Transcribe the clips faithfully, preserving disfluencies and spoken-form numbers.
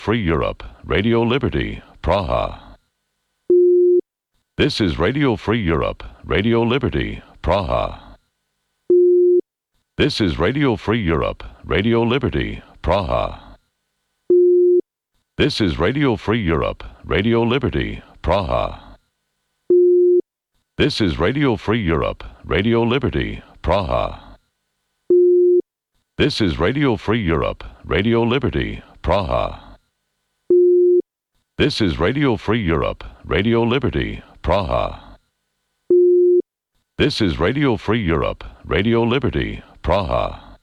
Free Europe, Radio Liberty, Praha. This is Radio Free Europe, Radio Liberty, Praha. This is Radio Free Europe, Radio Liberty, Praha. This is Radio Free Europe, Radio Liberty, Praha. This is Radio Free Europe, Radio Liberty, Praha. This is Radio Free Europe, Radio Liberty, Praha. This is Radio Free Europe, Radio Liberty, Praha. This is Radio Free Europe, Radio Liberty, Praha.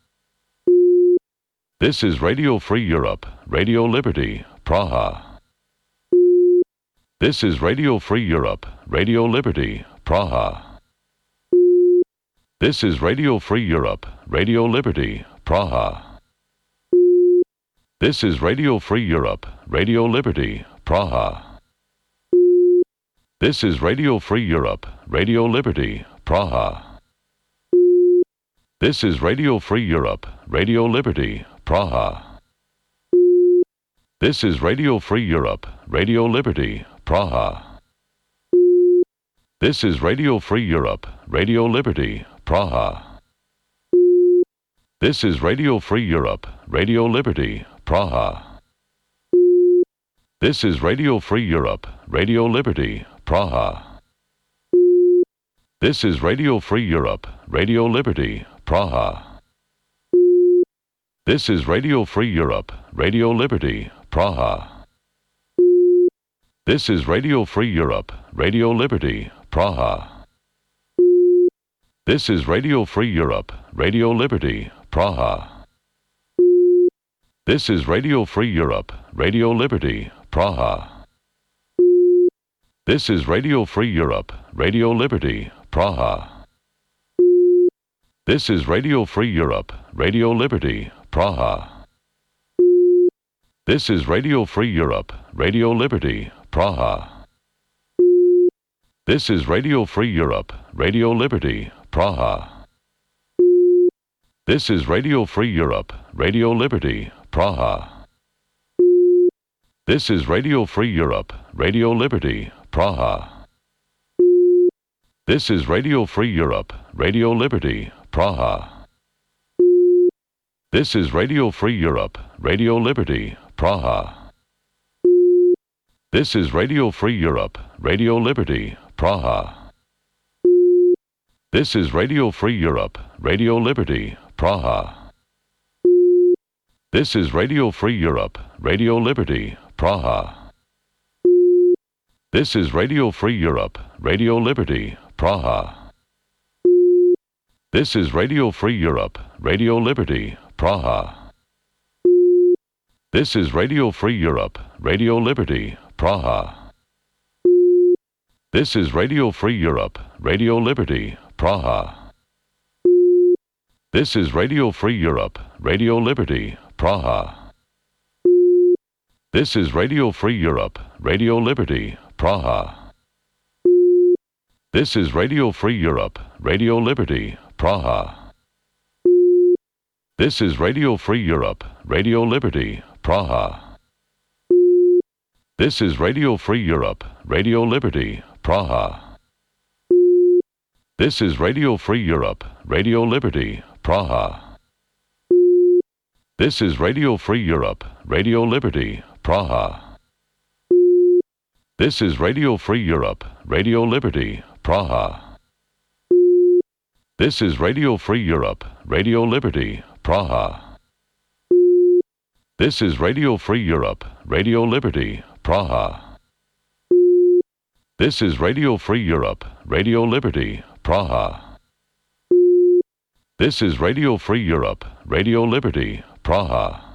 This is Radio Free Europe, Radio Liberty, Praha. This is Radio Free Europe, Radio Liberty, Praha. This is Radio Free Europe, Radio Liberty, Praha. This is Radio Free Europe, Radio Liberty, Praha. This is Radio Free Europe, Radio Liberty, Praha. This is Radio Free Europe, Radio Liberty, Praha. This is Radio Free Europe, Radio Liberty, Praha. This is Radio Free Europe, Radio Liberty, Praha. This is Radio Free Europe, Radio Liberty, Praha. This is Radio Free Europe, Radio Liberty, Praha. This is Radio Free Europe, Radio Liberty, Praha. This is Radio Free Europe, Radio Liberty, Praha. This is Radio Free Europe, Radio Liberty, Praha. This is Radio Free Europe, Radio Liberty, Praha. This is Radio Free Europe, Radio Liberty, Praha. This is Radio Free Europe, Radio Liberty, Praha. This is Radio Free Europe, Radio Liberty, Praha. This is Radio Free Europe, Radio Liberty, Praha. This is Radio Free Europe, Radio Liberty, Praha. This is Radio Free Europe, Radio Liberty, Praha. This is Radio Free Europe, Radio Liberty, Praha. This is Radio Free Europe, Radio Liberty, Praha. This is Radio Free Europe, Radio Liberty, Praha. This is Radio Free Europe, Radio Liberty, Praha. This is Radio Free Europe, Radio Liberty, Praha. This is Radio Free Europe, Radio Liberty, Praha. This is Radio Free Europe, Radio Liberty, Praha. This is Radio Free Europe, Radio Liberty, Praha. This is Radio Free Europe, Radio Liberty, Praha. This is Radio Free Europe, Radio Liberty, Praha. This is Radio Free Europe, Radio Liberty, Praha. This is Radio Free Europe, Radio Liberty, Praha. This is Radio Free Europe, Radio Liberty, Praha. This is Radio Free Europe, Radio Liberty, Praha. This is Radio Free Europe, Radio Liberty, Praha. This is Radio Free Europe, Radio Liberty, Praha. This is Radio Free Europe, Radio Liberty, Praha. This is Radio Free Europe, Radio Liberty, Praha. This is Radio Free Europe, Radio Liberty, Praha. This is Radio Free Europe, Radio Liberty, Praha. This is Radio Free Europe, Radio Liberty, Praha. This is Radio Free Europe, Radio Liberty, Praha.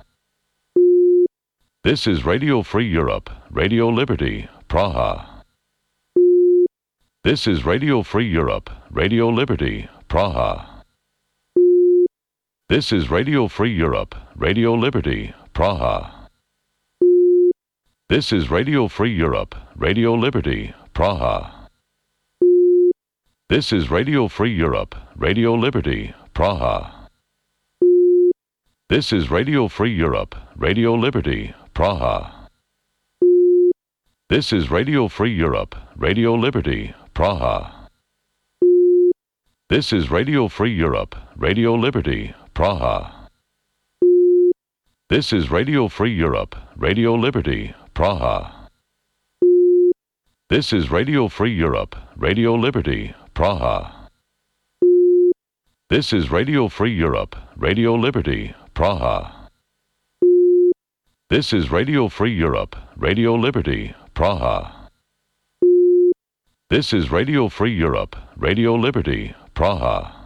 This is Radio Free Europe, Radio Liberty, Praha. This is Radio Free Europe, Radio Liberty, Praha. This is Radio Free Europe, Radio Liberty, Praha. This is Radio Free Europe, Radio Liberty, Praha. This is Radio Free Europe, Radio Liberty, Praha. This is Radio Free Europe, Radio Liberty, Praha. This is Radio Free Europe, Radio Liberty, Praha. This is Radio Free Europe, Radio Liberty, Praha. This is Radio Free Europe, Radio Liberty, Praha. This is Radio Free Europe, Radio Liberty, Praha. This is Radio Free Europe, Radio Liberty, Praha. This is Radio Free Europe, Radio Liberty, Praha. This is Radio Free Europe, Radio Liberty, Praha.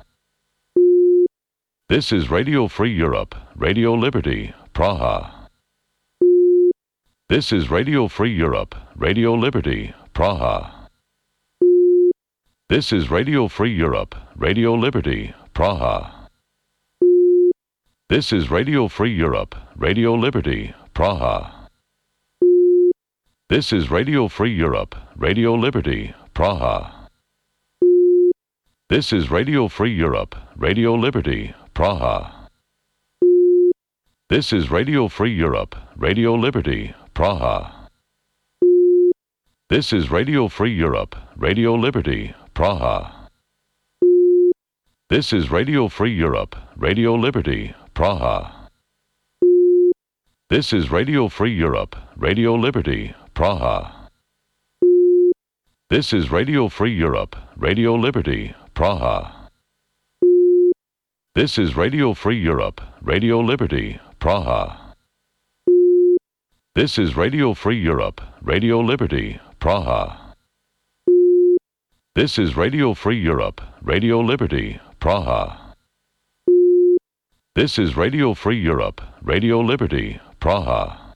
This is Radio Free Europe, Radio Liberty, Praha. This is Radio Free Europe, Radio Liberty, Praha. This is Radio Free Europe, Radio Liberty, Praha. This is Radio Free Europe, Radio Liberty, Praha. This is Radio Free Europe, Radio Liberty, Praha. This is Radio Free Europe, Radio Liberty, Praha. This is Radio Free Europe, Radio Liberty, Praha. This is Radio Free Europe, Radio Liberty, Praha. This is Radio Free Europe, Radio Liberty, Praha. This is Radio Free Europe, Radio Liberty, Praha. This is Radio Free Europe, Radio Liberty, Praha. This is Radio Free Europe, Radio Liberty, Praha. This is Radio Free Europe, Radio Liberty, Praha. This is Radio Free Europe, Radio Liberty, Praha. This is Radio Free Europe, Radio Liberty, Praha.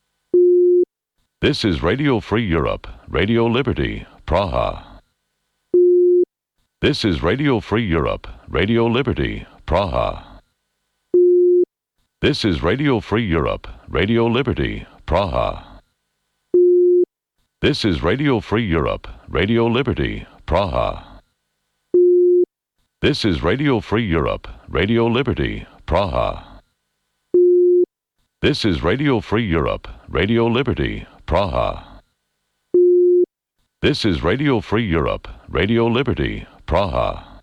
This is Radio Free Europe, Radio Liberty, Praha. This is Radio Free Europe, Radio Liberty, Praha. This is Radio Free Europe, Radio Liberty, Praha. This is Radio Free Europe, Radio Liberty, Praha. This is Radio Free Europe, Radio Liberty, Praha. This is Radio Free Europe, Radio Liberty, Praha. This is Radio Free Europe, Radio Liberty, Praha.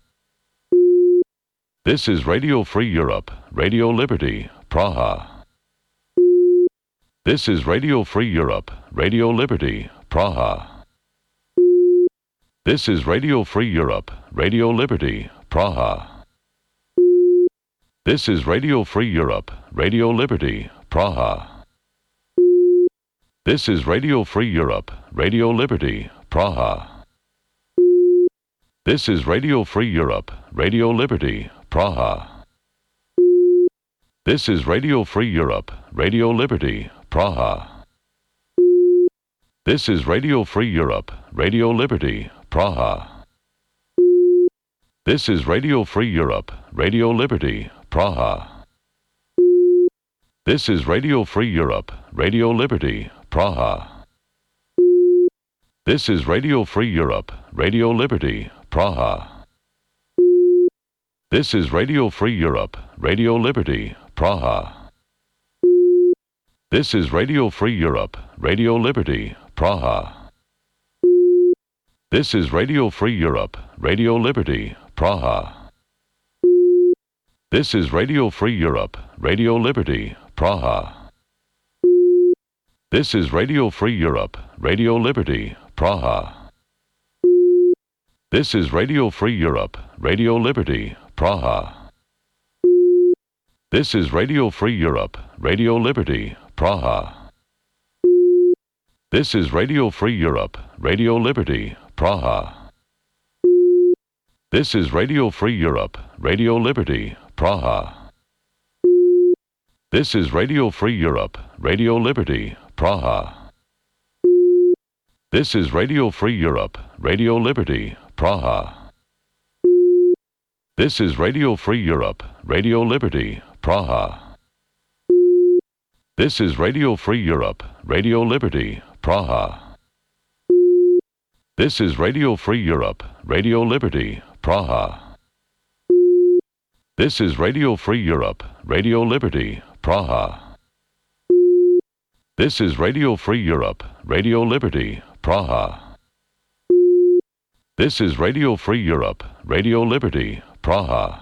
This is Radio Free Europe, Radio Liberty, Praha. This is Radio Free Europe, Radio Liberty, Praha. This is Radio Free Europe, Radio Liberty, Praha. This is Radio Free Europe, Radio Liberty, Praha. This is Radio Free Europe, Radio Liberty, Praha. This is Radio Free Europe, Radio Liberty, Praha. This is Radio Free Europe, Radio Liberty, Praha. This is Radio Free Europe, Radio Liberty, Praha. This is Radio Free Europe, Radio Liberty, Praha. This is Radio Free Europe, Radio Liberty, Praha. This is Radio Free Europe, Radio Liberty, Praha. This is Radio Free Europe, Radio Liberty, Praha. This is Radio Free Europe, Radio Liberty, Praha. This is Radio Free Europe, Radio Liberty, Praha. This is Radio Free Europe, Radio Liberty, Praha. This is Radio Free Europe, Radio Liberty, Praha. This is Radio Free Europe, Radio Liberty, Praha. This is Radio Free Europe, Radio Liberty, Praha. This is Radio Free Europe, Radio Liberty, Praha. This is Radio Free Europe, Radio Liberty, Praha. This is Radio Free Europe, Radio Liberty, Praha. This is Radio Free Europe, Radio Liberty, Praha. This is Radio Free Europe, Radio Liberty, Praha. This is Radio Free Europe, Radio Liberty, Praha. This is Radio Free Europe, Radio Liberty, Praha. This is Radio Free Europe, Radio Liberty, Praha. This is Radio Free Europe, Radio Liberty, Praha. This is Radio Free Europe, Radio Liberty, Praha.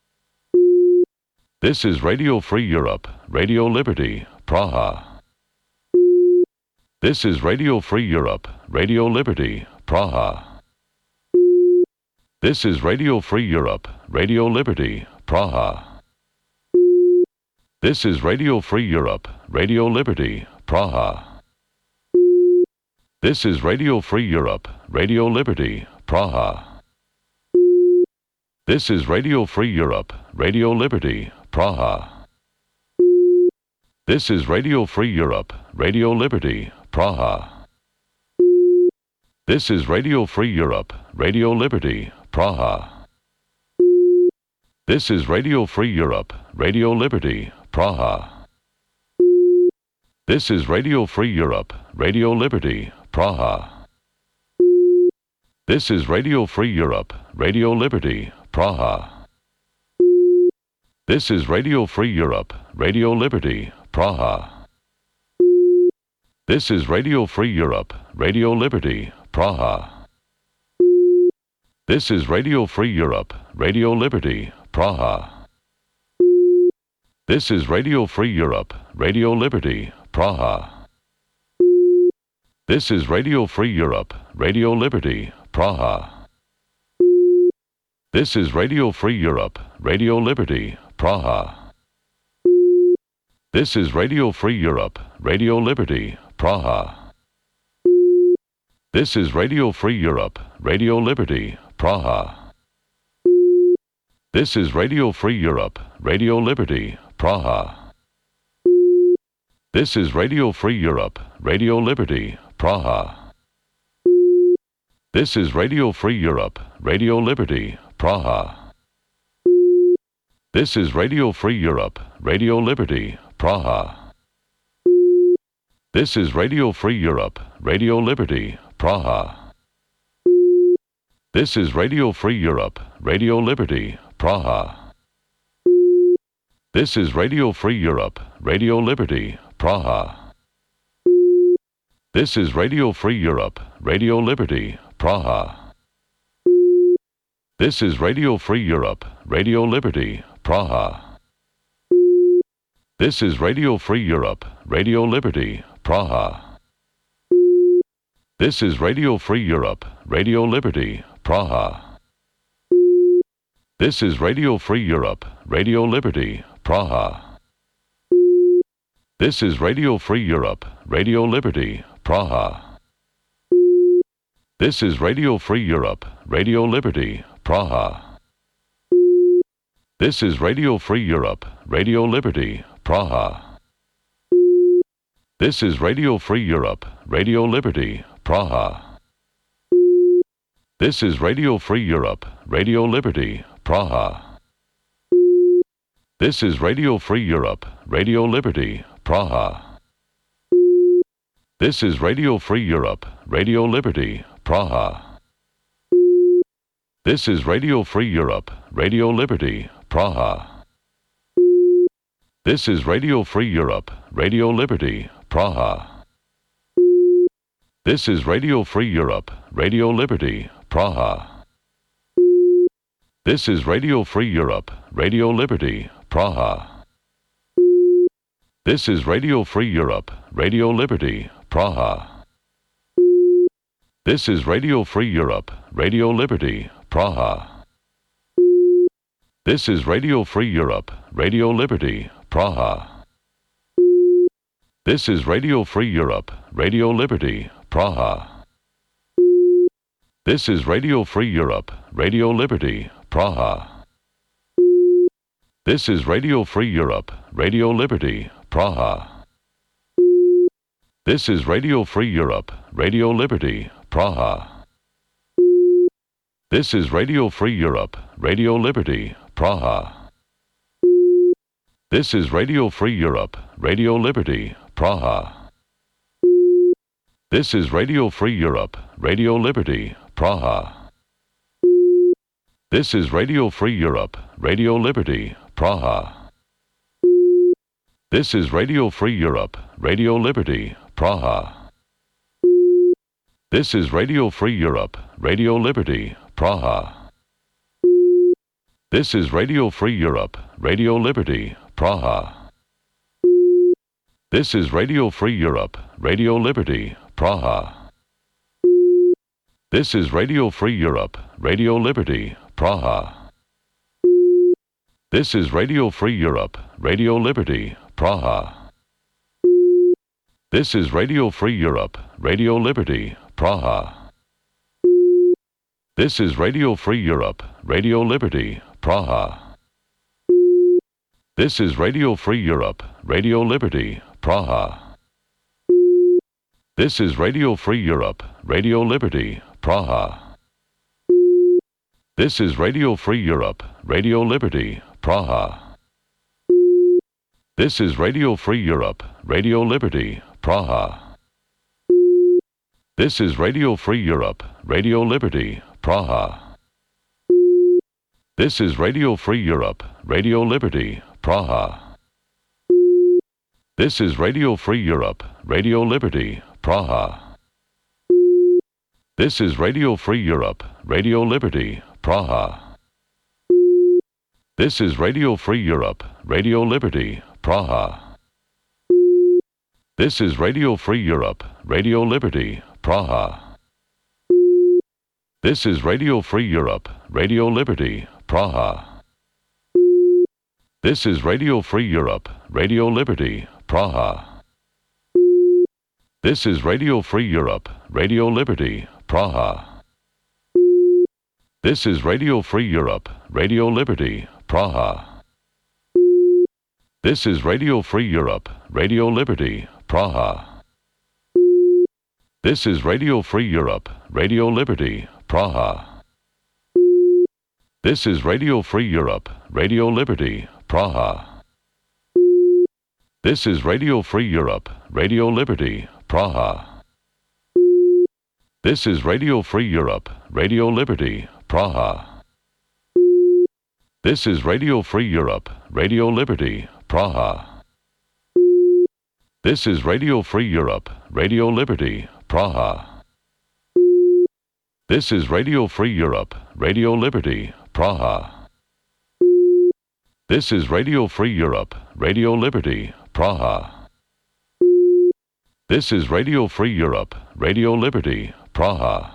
This is Radio Free Europe, Radio Liberty, Praha. This is Radio Free Europe, Radio Liberty, Praha. This is Radio Free Europe, Radio Liberty, Praha. This is Radio Free Europe, Radio Liberty, Praha. This is Radio Free Europe, Radio Liberty, Praha. This is Radio Free Europe, Radio Liberty, Praha. This is Radio Free Europe, Radio Liberty, Praha. This is Radio Free Europe, Radio Liberty, Praha. This is Radio Free Europe, Radio Liberty, Praha. This is Radio Free Europe, Radio Liberty, Praha. This is Radio Free Europe, Radio Liberty, Praha. This is Radio Free Europe, Radio Liberty, Praha. This is Radio Free Europe, Radio Liberty, Praha. This is Radio Free Europe, Radio Liberty, Praha. This is Radio Free Europe, Radio Liberty, Praha. This is Radio Free Europe, Radio Liberty, Praha. This is Radio Free Europe, Radio Liberty, Praha. This is Radio Free Europe, Radio Liberty, Praha. This is Radio Free Europe, Radio Liberty, Praha. This is Radio Free Europe, Radio Liberty, Praha. This is Radio Free Europe, Radio Liberty, Praha. This is Radio Free Europe, Radio Liberty, Praha. This is Radio Free Europe, Radio Liberty, Praha. This is Radio Free Europe, Radio Liberty, Praha. This is Radio Free Europe, Radio Liberty, Praha. This is Radio Free Europe, Radio Liberty, Praha. This is Radio Free Europe, Radio Liberty, Praha. This is Radio Free Europe, Radio Liberty, Praha. This is Radio Free Europe, Radio Liberty, Praha. This is Radio Free Europe, Radio Liberty, Praha. This is Radio Free Europe, Radio Liberty, Praha. This is Radio Free Europe, Radio Liberty, Praha. This is Radio Free Europe, Radio Liberty, Praha. This is Radio Free Europe, Radio Liberty, Praha. This is Radio Free Europe, Radio Liberty, Praha. This is Radio Free Europe, Radio Liberty, Praha. This is Radio Free Europe, Radio Liberty, Praha. This is Radio Free Europe, Radio Liberty, Praha. This is Radio Free Europe, Radio Liberty, Praha. This is Radio Free Europe, Radio Liberty, Praha. This is Radio Free Europe, Radio Liberty, Praha. This is Radio Free Europe, Radio Liberty, Praha. This is Radio Free Europe, Radio Liberty, Praha. This is Radio Free Europe, Radio Liberty, Praha. This is Radio Free Europe, Radio Liberty, Praha. This is Radio Free Europe, Radio Liberty, Praha. This is Radio Free Europe, Radio Liberty, Praha. This is Radio Free Europe, Radio Liberty, Praha. This is Radio Free Europe, Radio Liberty, Praha. This is Radio Free Europe, Radio Liberty, Praha. This is Radio Free Europe, Radio Liberty, Praha. This is Radio Free Europe, Radio Liberty, Praha. This is Radio Free Europe, Radio Liberty, Praha. This is Radio Free Europe, Radio Liberty, Praha. This is Radio Free Europe, Radio Liberty, Praha. This is Radio Free Europe, Radio Liberty, Praha. This is Radio Free Europe, Radio Liberty, Praha. This is Radio Free Europe, Radio Liberty, Praha. This is Radio Free Europe, Radio Liberty, Praha. This is Radio Free Europe, Radio Liberty, Praha. This is Radio Free Europe, Radio Liberty, Praha. This is Radio Free Europe, Radio Liberty, Praha. This is Radio Free Europe, Radio Liberty, Praha. This is Radio Free Europe, Radio Liberty, Praha. This is Radio Free Europe, Radio Liberty, Praha. This is Radio Free Europe, Radio Liberty, Praha. This is Radio Free Europe, Radio Liberty, Praha. This is Radio Free Europe, Radio Liberty, Praha. This is Radio Free Europe, Radio Liberty, Praha. This is Radio Free Europe, Radio Liberty, Praha. This is Radio Free Europe, Radio Liberty, Praha. This is Radio Free Europe, Radio Liberty, Praha. This is Radio Free Europe, Radio Liberty, Praha. This is Radio Free Europe, Radio Liberty, Praha. This is Radio Free Europe, Radio Liberty, Praha. This is Radio Free Europe, Radio Liberty, Praha. This is Radio Free Europe, Radio Liberty, Praha. This is Radio Free Europe, Radio Liberty, Praha. This is Radio Free Europe, Radio Liberty, Praha. This is Radio Free Europe, Radio Liberty, Praha. This is Radio Free Europe, Radio Liberty, Praha. This is Radio Free Europe, Radio Liberty, Praha. This is Radio Free Europe, Radio Liberty, Praha. This is Radio Free Europe, Radio Liberty, Praha. This is Radio Free Europe, Radio Liberty, Praha.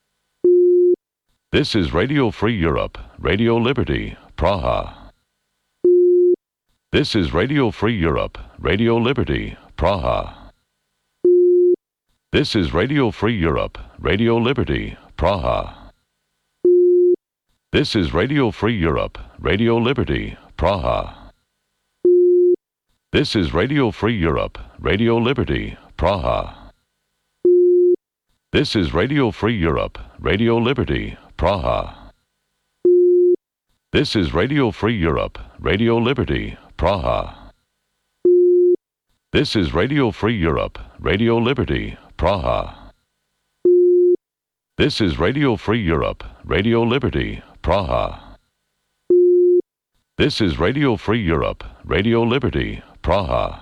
This is Radio Free Europe, Radio Liberty, Praha. This is Radio Free Europe, Radio Liberty, Praha. This is Radio Free Europe, Radio Liberty, Praha. This is Radio Free Europe, Radio Liberty, Praha. This is Radio Free Europe, Radio Liberty, Praha. This is Radio Free Europe, Radio Liberty, Praha. This is Radio Free Europe, Radio Liberty, Praha. This is Radio Free Europe, Radio Liberty, Praha. This is Radio Free Europe, Radio Liberty, Praha. This is Radio Free Europe, Radio Liberty, Praha.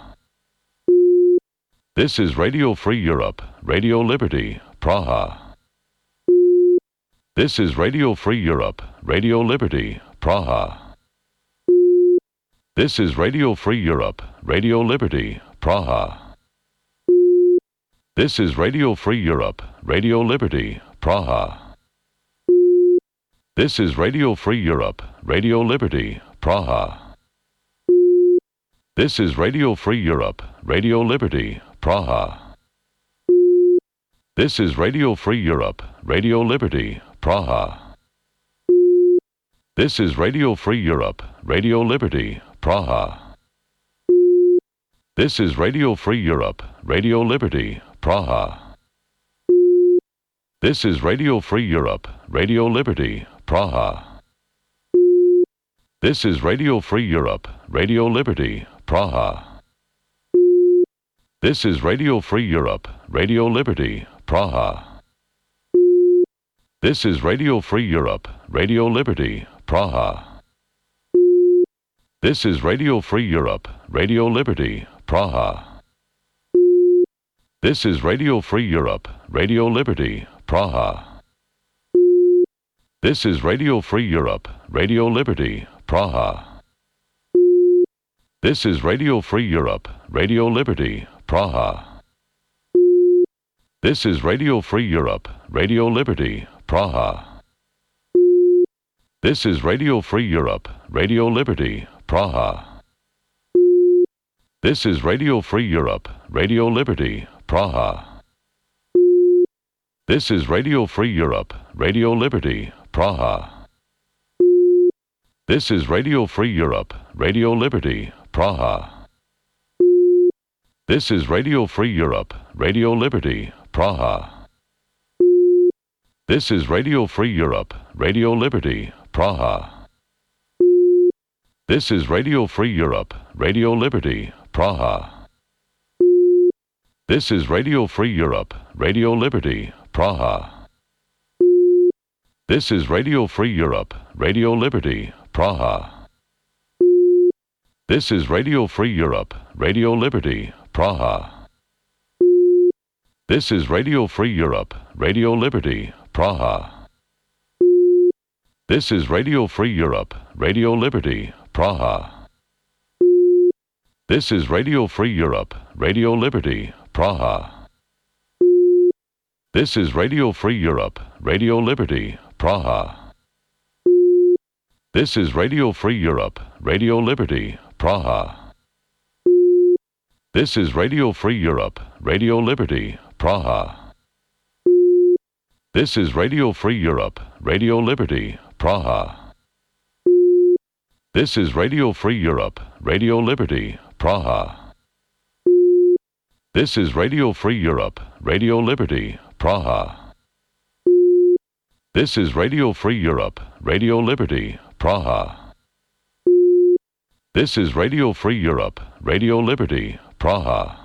This is Radio Free Europe, Radio Liberty, Praha. This is Radio Free Europe, Radio Liberty, Praha. This is Radio Free Europe, Radio Liberty, Praha. This is Radio Free Europe, Radio Liberty, Praha. This is Radio Free Europe, Radio Liberty, Praha. This is Radio Free Europe, Radio Liberty, Praha. This is Radio Free Europe, Radio Liberty, Praha. This is Radio Free Europe, Radio Liberty, Praha. This is Radio Free Europe, Radio Liberty, Praha. This is Radio Free Europe, Radio Liberty, Praha. This is Radio Free Europe, Radio Liberty, Praha. This is Radio Free Europe, Radio Liberty, Praha. This is Radio Free Europe, Radio Liberty, Praha. This is Radio Free Europe, Radio Liberty, Praha. This is Radio Free Europe, Radio Liberty, Praha. This is Radio Free Europe, Radio Liberty, Praha. This is Radio Free Europe, Radio Liberty, Praha. This is Radio Free Europe, Radio Liberty, Praha. This is Radio Free Europe, Radio Liberty, Praha. This is Radio Free Europe, Radio Liberty, Praha. This is Radio Free Europe, Radio Liberty, Praha. This is Radio Free Europe, Radio Liberty, Praha. This is Radio Free Europe, Radio Liberty, Praha. This is Radio Free Europe, Radio Liberty, Praha. This is Radio Free Europe, Radio Liberty, Praha. This is Radio Free Europe, Radio Liberty, Praha. This is Radio Free Europe, Radio Liberty, Praha. This is Radio Free Europe, Radio Liberty, Praha. This is Radio Free Europe, Radio Liberty, Praha. This is Radio Free Europe, Radio Liberty, Praha. This is Radio Free Europe, Radio Liberty, Praha. This is Radio Free Europe, Radio Liberty, Praha. This is Radio Free Europe, Radio Liberty, Praha. This is Radio Free Europe, Radio Liberty, Praha. This is Radio Free Europe, Radio Liberty, Praha. This is Radio Free Europe, Radio Liberty, Praha. This is Radio Free Europe, Radio Liberty, Praha. This is Radio Free Europe, Radio Liberty, Praha. This is Radio Free Europe, Radio Liberty, Praha.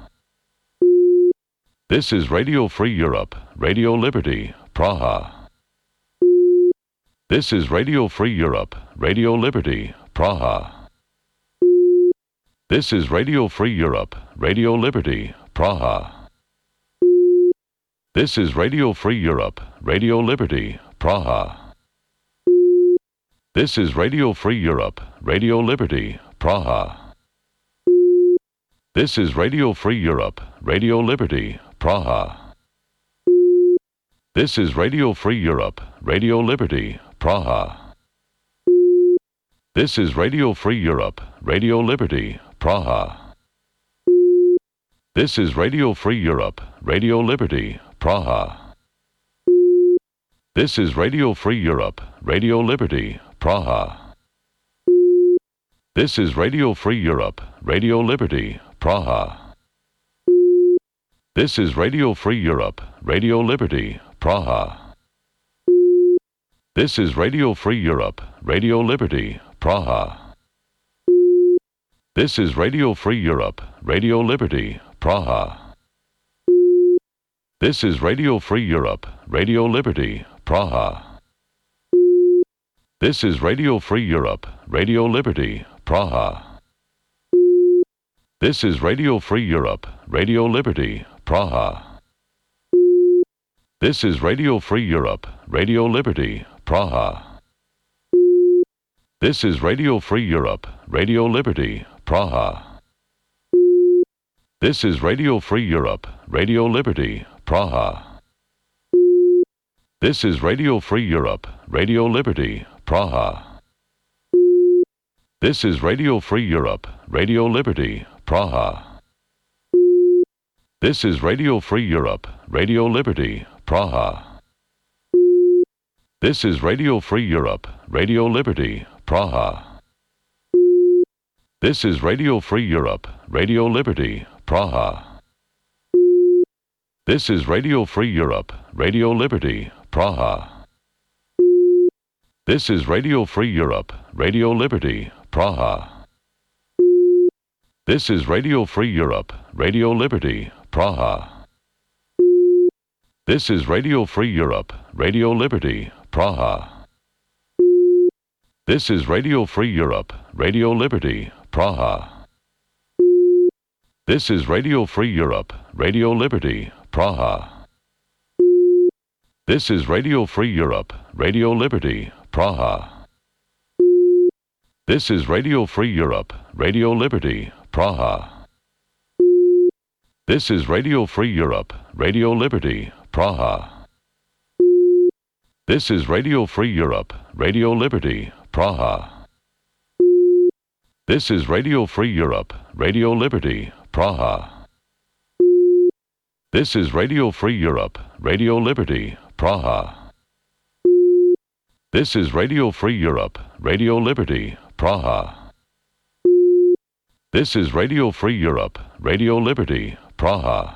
This is Radio Free Europe, Radio Liberty, Praha. This is Radio Free Europe, Radio Liberty, Praha. This is Radio Free Europe, Radio Liberty, Praha. This is Radio Free Europe, Radio Liberty, Praha. This is Radio Free Europe, Radio Liberty, Praha. This is Radio Free Europe, Radio Liberty, Praha. This is Radio Free Europe, Radio Liberty, Praha. This is Radio Free Europe, Radio Liberty, Praha. This is Radio Free Europe, Radio Liberty, Praha. This is Radio Free Europe, Radio Liberty, Praha. This is Radio Free Europe, Radio Liberty, Praha. This is Radio Free Europe, Radio Liberty, Praha. This is Radio Free Europe, Radio Liberty, Praha. This is Radio Free Europe, Radio Liberty, Praha. This is Radio Free Europe, Radio Liberty, Praha. This is Radio Free Europe, Radio Liberty, Praha. This is Radio Free Europe, Radio Liberty, Praha. This is Radio Free Europe, Radio Liberty, Praha. This is Radio Free Europe, Radio Liberty, Praha. This is Radio Free Europe, Radio Liberty, Praha. This is Radio Free Europe, Radio Liberty, Praha. This is Radio Free Europe, Radio Liberty, Praha. This is Radio Free Europe, Radio Liberty, Praha. This is Radio Free Europe, Radio Liberty, Praha. This is Radio Free Europe, Radio Liberty, Praha. This is Radio Free Europe, Radio Liberty, Praha. This is Radio Free Europe, Radio Liberty, Praha. This is Radio Free Europe, Radio Liberty, Praha. This is Radio Free Europe, Radio Liberty, Praha. This is Radio Free Europe, Radio Liberty, Praha. This is Radio Free Europe, Radio Liberty, Praha. This is Radio Free Europe, Radio Liberty, Praha. This is Radio Free Europe, Radio Liberty, Praha. This is Radio Free Europe, Radio Liberty, Praha. This is Radio Free Europe, Radio Liberty, Praha. This is Radio Free Europe, Radio Liberty, Praha. This is Radio Free Europe, Radio Liberty, Praha. This is Radio Free Europe, Radio Liberty, Praha. This is Radio Free Europe, Radio Liberty, Praha.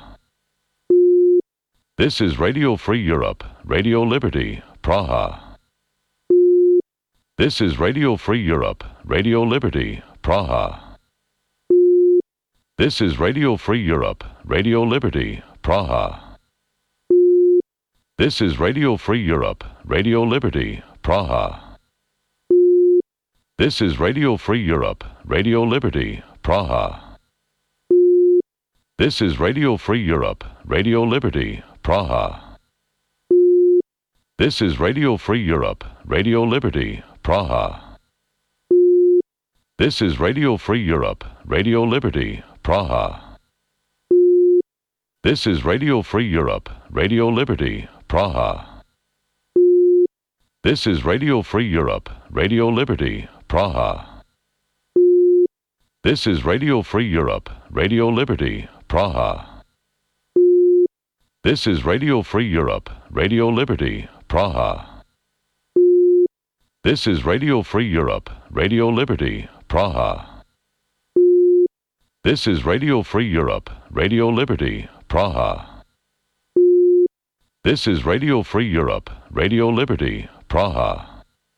This is Radio Free Europe, Radio Liberty, Praha. This is Radio Free Europe, Radio Liberty, Praha. This is Radio Free Europe, Radio Liberty, Praha. This is Radio Free Europe, Radio Liberty, Praha. This is Radio Free Europe, Radio Liberty, Praha. This is Radio Free Europe, Radio Liberty, Praha. This is Radio Free Europe, Radio Liberty, Praha. This is Radio Free Europe, Radio Liberty, Praha. This is Radio Free Europe, Radio Liberty, Praha. This is Radio Free Europe, Radio Liberty, Praha. This is Radio Free Europe, Radio Liberty, Praha. This is Radio Free Europe, Radio Liberty, Praha. This is Radio Free Europe, Radio Liberty, Praha. This is Radio Free Europe, Radio Liberty, Praha. This is Radio Free Europe, Radio Liberty, Praha.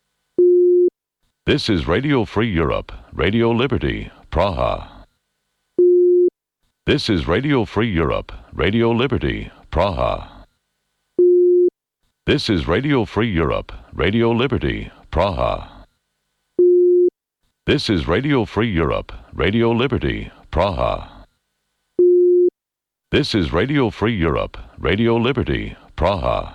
This is Radio Free Europe, Radio Liberty, Praha. This is Radio Free Europe, Radio Liberty, Praha. This is Radio Free Europe, Radio Liberty, Praha. This is Radio Free Europe, Radio Liberty, Praha. This is Radio Free Europe, Radio Liberty, Praha.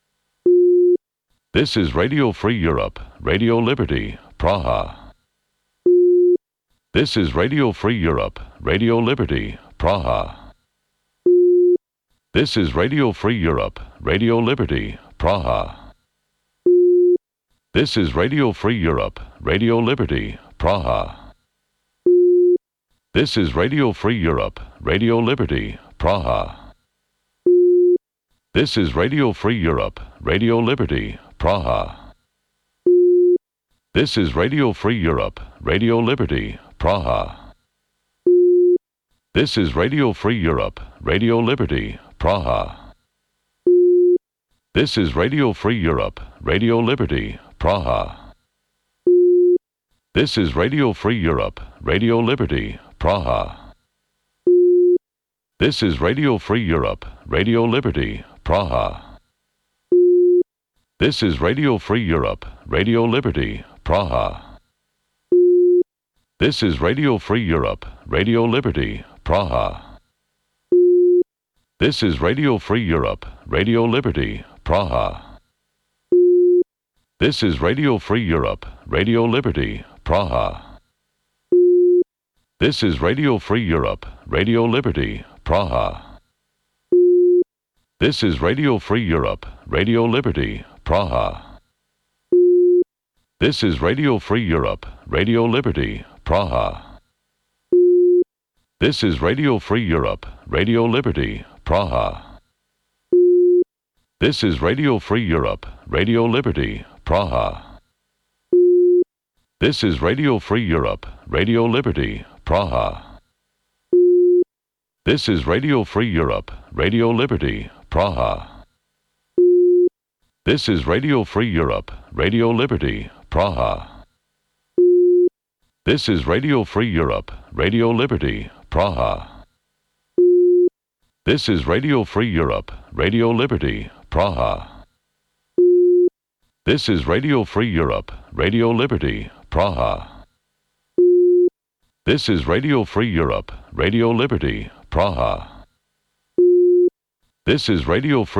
This is Radio Free Europe, Radio Liberty, Praha. This is Radio Free Europe, Radio Liberty, Praha. This is Radio Free Europe, Radio Liberty, Praha. This is Radio Free Europe, Radio Liberty, Praha. This is Radio Free Europe, Radio Liberty, Praha. This is Radio Free Europe, Radio Liberty, Praha. This is Radio Free Europe, Radio Liberty, Praha. This is Radio Free Europe, Radio Liberty, Praha. This is Radio Free Europe, Radio Liberty, Praha. This is Radio Free Europe, Radio Liberty, Praha. This is Radio Free Europe, Radio Liberty, Praha. This is Radio Free Europe, Radio Liberty, Praha. This is Radio Free Europe, Radio Liberty, Praha. This is Radio Free Europe, Radio Liberty, Praha. This is Radio Free Europe, Radio Liberty, Praha. This is Radio Free Europe, Radio Liberty, Praha. This is Radio Free Europe, Radio Liberty, Praha. This is Radio Free Europe, Radio Liberty, Praha. This is Radio Free Europe, Radio Liberty, Praha. This is Radio Free Europe, Radio Liberty, Praha. This is Radio Free Europe, Radio Liberty, Praha. This is Radio Free Europe, Radio Liberty, Praha. This is Radio Free Europe, Radio Liberty, Praha. This is Radio Free Europe, Radio Liberty, Praha. This is Radio Free Europe, Radio Liberty, Praha. This is Radio Free Europe, Radio Liberty, Praha. This is Radio Free Europe, Radio Liberty, Praha. This is Radio Free